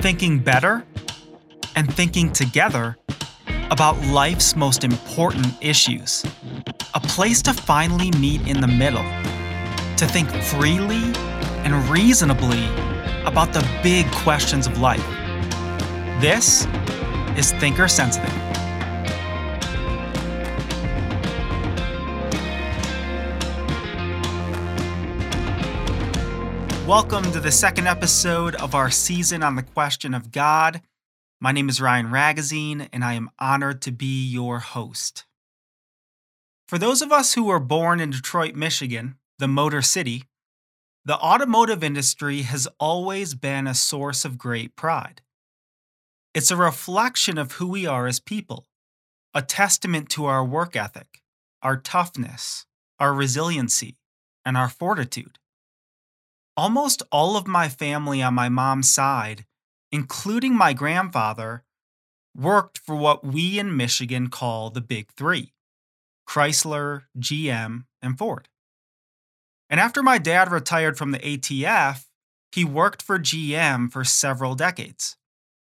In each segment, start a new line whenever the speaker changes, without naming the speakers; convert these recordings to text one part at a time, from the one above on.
thinking better and thinking together about life's most important issues. A place to finally meet in the middle, to think freely and reasonably about the big questions of life. This is Thinker Sensitive. Welcome to the second episode of our season on the question of God. My name is Ryan Ragazine, and I am honored to be your host. For those of us who were born in Detroit, Michigan, the Motor City, the automotive industry has always been a source of great pride. It's a reflection of who we are as people, a testament to our work ethic, our toughness, our resiliency, and our fortitude. Almost all of my family on my mom's side, including my grandfather, worked for what we in Michigan call the Big Three: Chrysler, GM, and Ford. And after my dad retired from the ATF, he worked for GM for several decades.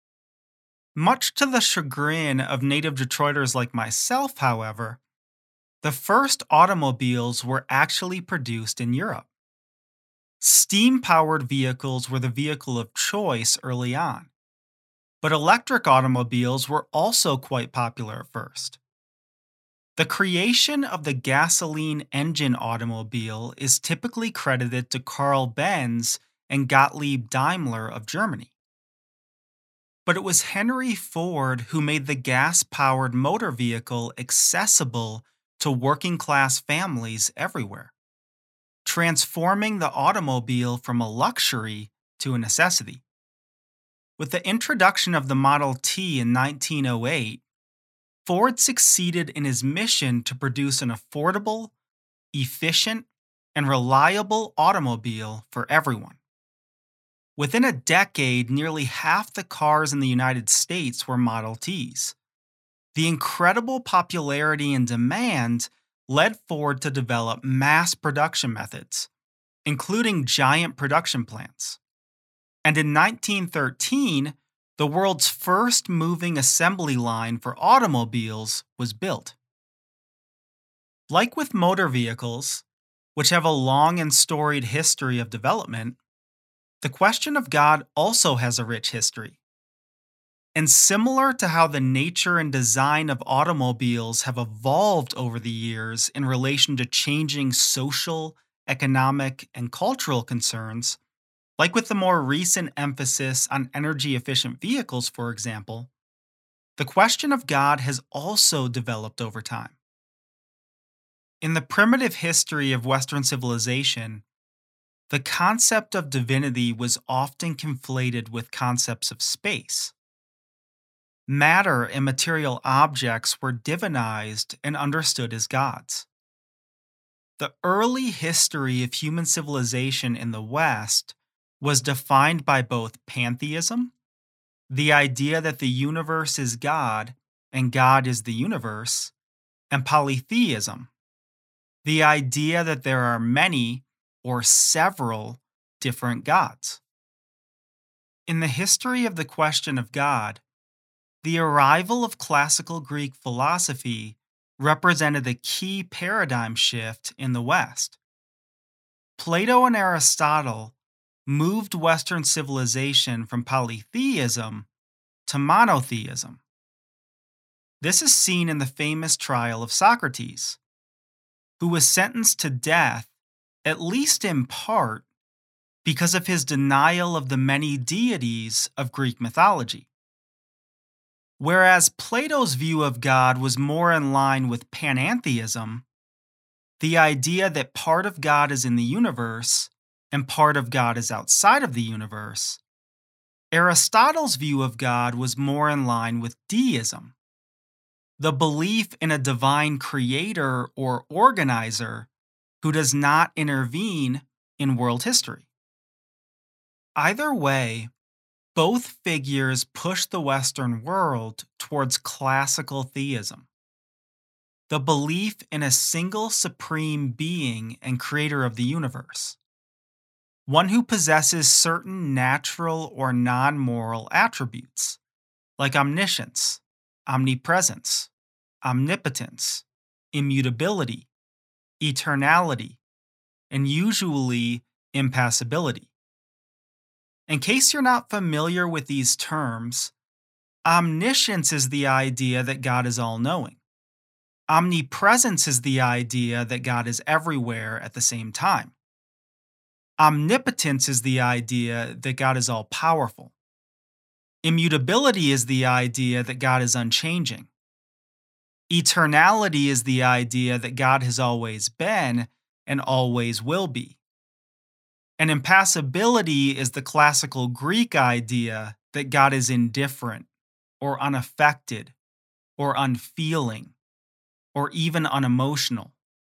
Much to the chagrin of native Detroiters like myself, however, the first automobiles were actually produced in Europe. Steam-powered vehicles were the vehicle of choice early on, but electric automobiles were also quite popular at first. The creation of the gasoline engine automobile is typically credited to Carl Benz and Gottlieb Daimler of Germany. But it was Henry Ford who made the gas-powered motor vehicle accessible to working-class families everywhere, transforming the automobile from a luxury to a necessity. With the introduction of the Model T in 1908, Ford succeeded in his mission to produce an affordable, efficient, and reliable automobile for everyone. Within a decade, nearly half the cars in the United States were Model Ts. The incredible popularity and demand led Ford to develop mass production methods, including giant production plants. And in 1913, the world's first moving assembly line for automobiles was built. Like with motor vehicles, which have a long and storied history of development, the question of God also has a rich history. And similar to how the nature and design of automobiles have evolved over the years in relation to changing social, economic, and cultural concerns, like with the more recent emphasis on energy-efficient vehicles, for example, the question of God has also developed over time. In the primitive history of Western civilization, the concept of divinity was often conflated with concepts of space. Matter and material objects were divinized and understood as gods. The early history of human civilization in the West was defined by both pantheism, the idea that the universe is God and God is the universe, and polytheism, the idea that there are many or several different gods. In the history of the question of God, the arrival of classical Greek philosophy represented a key paradigm shift in the West. Plato and Aristotle moved Western civilization from polytheism to monotheism. This is seen in the famous trial of Socrates, who was sentenced to death, at least in part, because of his denial of the many deities of Greek mythology. Whereas Plato's view of God was more in line with panentheism, the idea that part of God is in the universe and part of God is outside of the universe, Aristotle's view of God was more in line with deism, the belief in a divine creator or organizer who does not intervene in world history. Either way, both figures push the Western world towards classical theism, the belief in a single supreme being and creator of the universe. one who possesses certain natural or non moral attributes, like omniscience, omnipresence, omnipotence, immutability, eternality, and usually impassibility. In case you're not familiar with these terms, omniscience is the idea that God is all knowing. Omnipresence is the idea that God is everywhere at the same time. Omnipotence is the idea that God is all powerful. Immutability is the idea that God is unchanging. Eternality is the idea that God has always been and always will be. And impassibility is the classical Greek idea that God is indifferent or unaffected or unfeeling or even unemotional.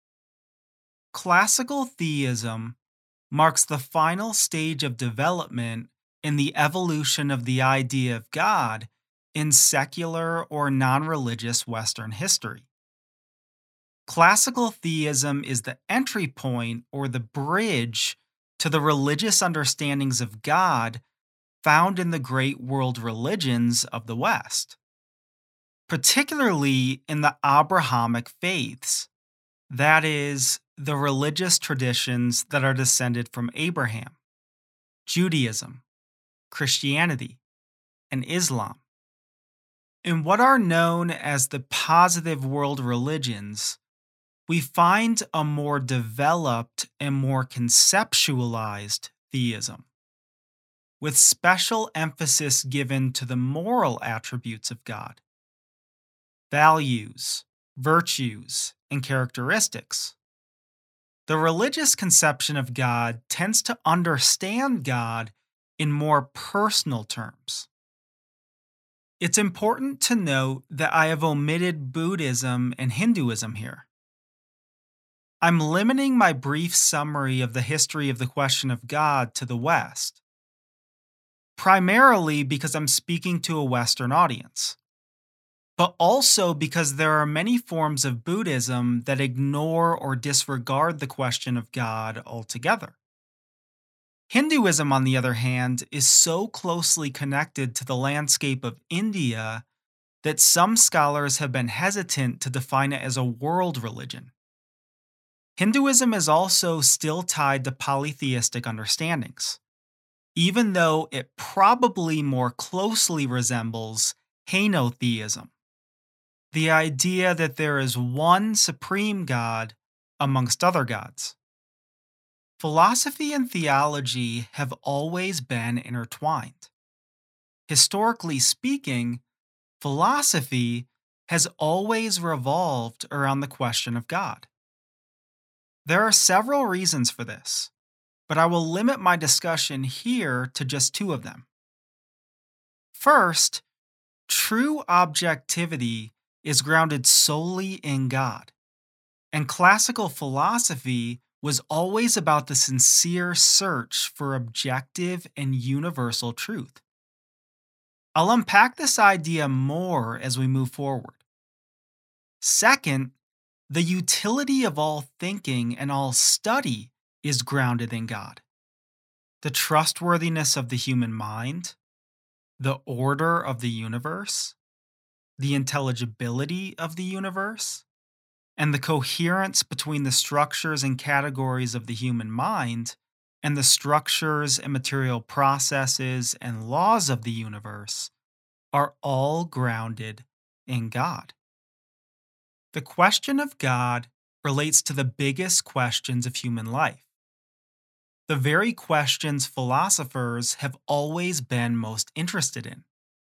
Classical theism marks the final stage of development in the evolution of the idea of God in secular or non religious Western history. Classical theism is the entry point or the bridge to the religious understandings of God found in the great world religions of the West, particularly in the Abrahamic faiths, that is, the religious traditions that are descended from Abraham, Judaism, Christianity, and Islam. In what are known as the positive world religions, we find a more developed and more conceptualized theism, with special emphasis given to the moral attributes of God, values, virtues, and characteristics. The religious conception of God tends to understand God in more personal terms. It's important to note that I have omitted Buddhism and Hinduism here. I'm limiting my brief summary of the history of the question of God to the West, primarily because I'm speaking to a Western audience, but also because there are many forms of Buddhism that ignore or disregard the question of God altogether. Hinduism, on the other hand, is so closely connected to the landscape of India that some scholars have been hesitant to define it as a world religion. Hinduism is also still tied to polytheistic understandings, even though it probably more closely resembles henotheism, the idea that there is one supreme God amongst other gods. Philosophy and theology have always been intertwined. Historically speaking, philosophy has always revolved around the question of God. There are several reasons for this, but I will limit my discussion here to just two of them. First, true objectivity is grounded solely in God, and classical philosophy was always about the sincere search for objective and universal truth. I'll unpack this idea more as we move forward. Second, the utility of all thinking and all study is grounded in God. The trustworthiness of the human mind, the order of the universe, the intelligibility of the universe, and the coherence between the structures and categories of the human mind and the structures and material processes and laws of the universe are all grounded in God. The question of God relates to the biggest questions of human life, the very questions philosophers have always been most interested in.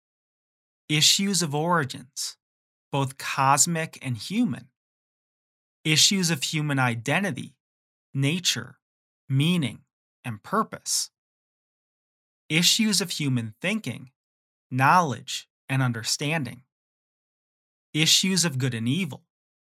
Issues of origins, both cosmic and human. Issues of human identity, nature, meaning, and purpose. Issues of human thinking, knowledge, and understanding. Issues of good and evil.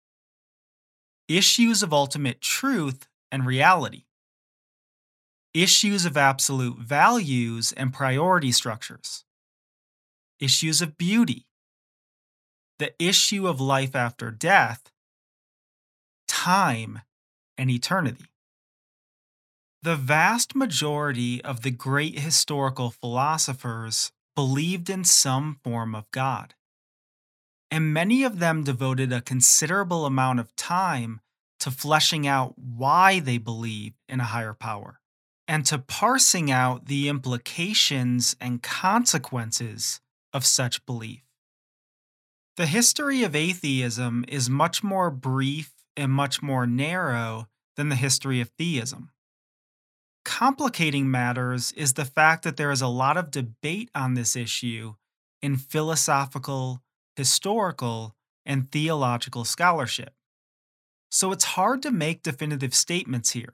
Issues of ultimate truth and reality. Issues of absolute values and priority structures. Issues of beauty. The issue of life after death, time, and eternity. The vast majority of the great historical philosophers believed in some form of God, and many of them devoted a considerable amount of time to fleshing out why they believed in a higher power and to parsing out the implications and consequences of such belief. The history of atheism is much more brief and much more narrow than the history of theism. Complicating matters is the fact that there is a lot of debate on this issue in philosophical, historical, and theological scholarship. So it's hard to make definitive statements here.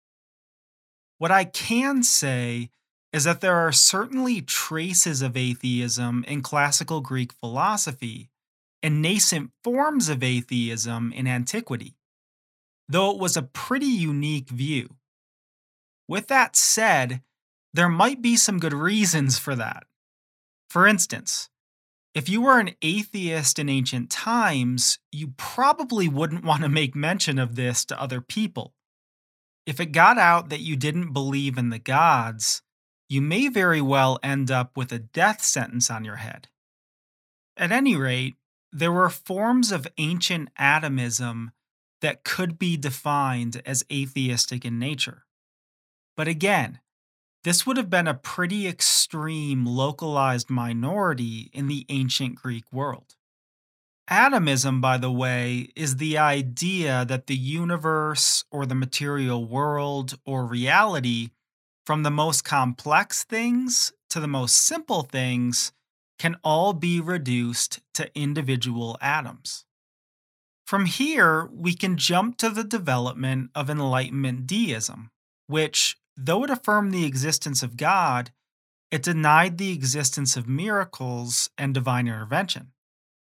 What I can say is that there are certainly traces of atheism in classical Greek philosophy and nascent forms of atheism in antiquity, though it was a pretty unique view. With that said, there might be some good reasons for that. For instance, if you were an atheist in ancient times, you probably wouldn't want to make mention of this to other people. If it got out that you didn't believe in the gods, you may very well end up with a death sentence on your head. At any rate, there were forms of ancient atomism that could be defined as atheistic in nature. But again, this would have been a pretty extreme localized minority in the ancient Greek world. Atomism, by the way, is the idea that the universe or the material world or reality, from the most complex things to the most simple things, can all be reduced to individual atoms. From here, we can jump to the development of Enlightenment deism, which, though it affirmed the existence of God, it denied the existence of miracles and divine intervention.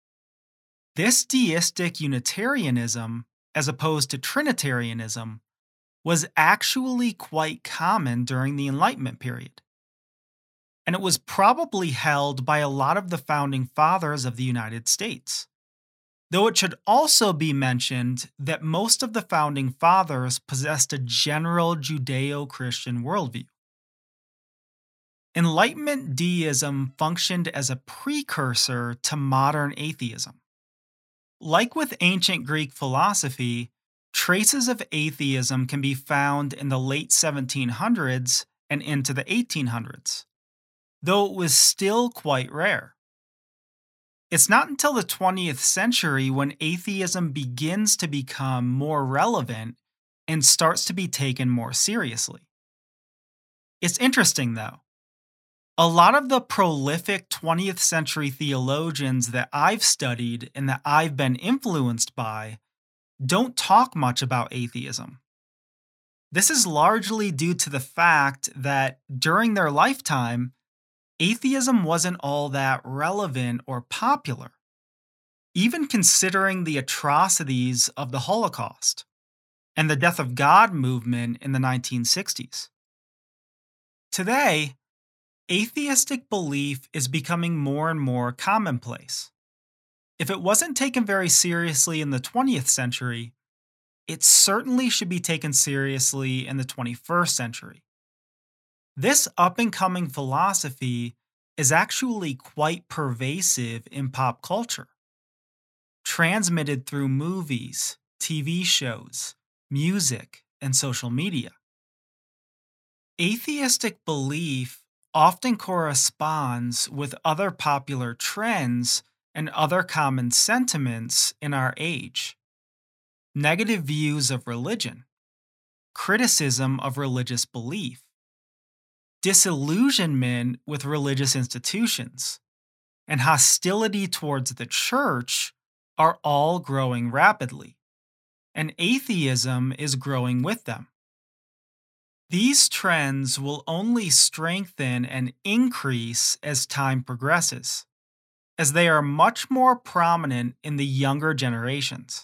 This deistic Unitarianism, as opposed to Trinitarianism, was actually quite common during the Enlightenment period. And it was probably held by a lot of the founding fathers of the United States. Though it should also be mentioned that most of the founding fathers possessed a general Judeo Christian worldview. Enlightenment deism functioned as a precursor to modern atheism. Like with ancient Greek philosophy, traces of atheism can be found in the late 1700s and into the 1800s, though it was still quite rare. It's not until the 20th century when atheism begins to become more relevant and starts to be taken more seriously. It's interesting, though. A lot of the prolific 20th century theologians that I've studied and that I've been influenced by don't talk much about atheism. This is largely due to the fact that during their lifetime, atheism wasn't all that relevant or popular, even considering the atrocities of the Holocaust and the Death of God movement in the 1960s. Today, atheistic belief is becoming more and more commonplace. If it wasn't taken very seriously in the 20th century, it certainly should be taken seriously in the 21st century. This up and coming philosophy is actually quite pervasive in pop culture, transmitted through movies, TV shows, music, and social media. Atheistic belief often corresponds with other popular trends and other common sentiments in our age. Negative views of religion, criticism of religious belief, disillusionment with religious institutions, and hostility towards the church are all growing rapidly, and atheism is growing with them. These trends will only strengthen and increase as time progresses, as they are much more prominent in the younger generations.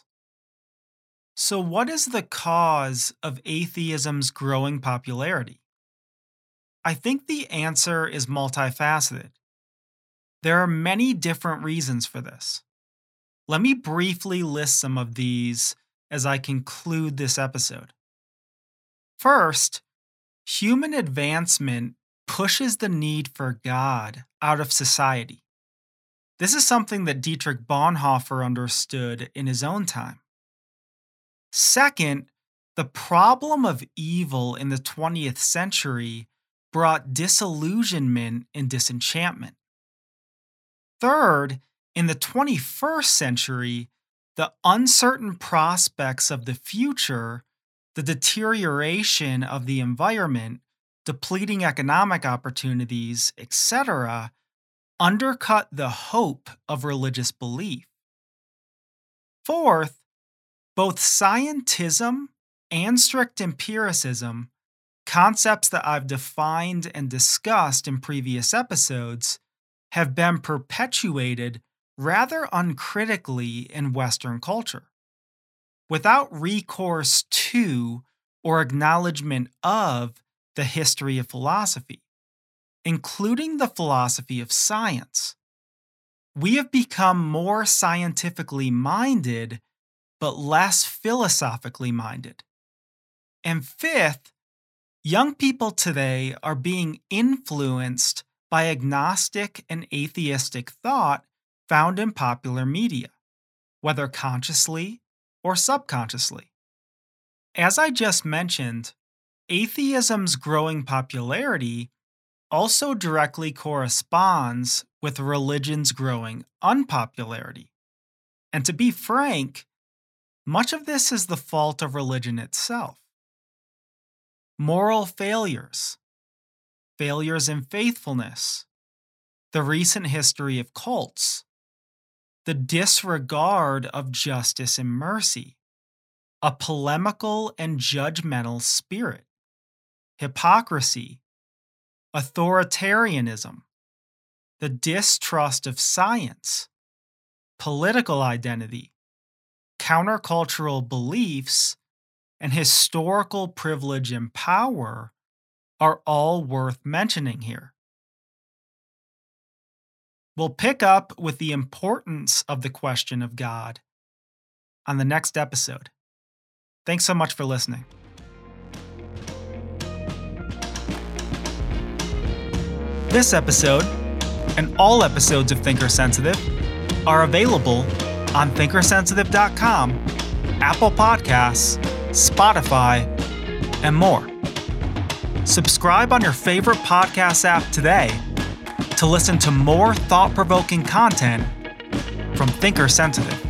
So, what is the cause of atheism's growing popularity? I think the answer is multifaceted. There are many different reasons for this. Let me briefly list some of these as I conclude this episode. First, human advancement pushes the need for God out of society. This is something that Dietrich Bonhoeffer understood in his own time. Second, the problem of evil in the 20th century brought disillusionment and disenchantment. Third, in the 21st century, the uncertain prospects of the future, the deterioration of the environment, depleting economic opportunities, etc., undercut the hope of religious belief. Fourth, both scientism and strict empiricism, concepts that I've defined and discussed in previous episodes, have been perpetuated rather uncritically in Western culture. Without recourse to or acknowledgement of the history of philosophy, including the philosophy of science, we have become more scientifically minded but less philosophically minded. And fifth, young people today are being influenced by agnostic and atheistic thought found in popular media, whether consciously or subconsciously. As I just mentioned, atheism's growing popularity also directly corresponds with religion's growing unpopularity. And to be frank, much of this is the fault of religion itself. Moral failures, failures in faithfulness, the recent history of cults, the disregard of justice and mercy, a polemical and judgmental spirit, hypocrisy, authoritarianism, the distrust of science, political identity, countercultural beliefs, and historical privilege and power are all worth mentioning here. We'll pick up with the importance of the question of God on the next episode. Thanks so much for listening. This episode, and all episodes of Thinker Sensitive, are available on thinkersensitive.com, Apple Podcasts, Spotify, and more. Subscribe on your favorite podcast app today to listen to more thought-provoking content from Thinker Sensitive.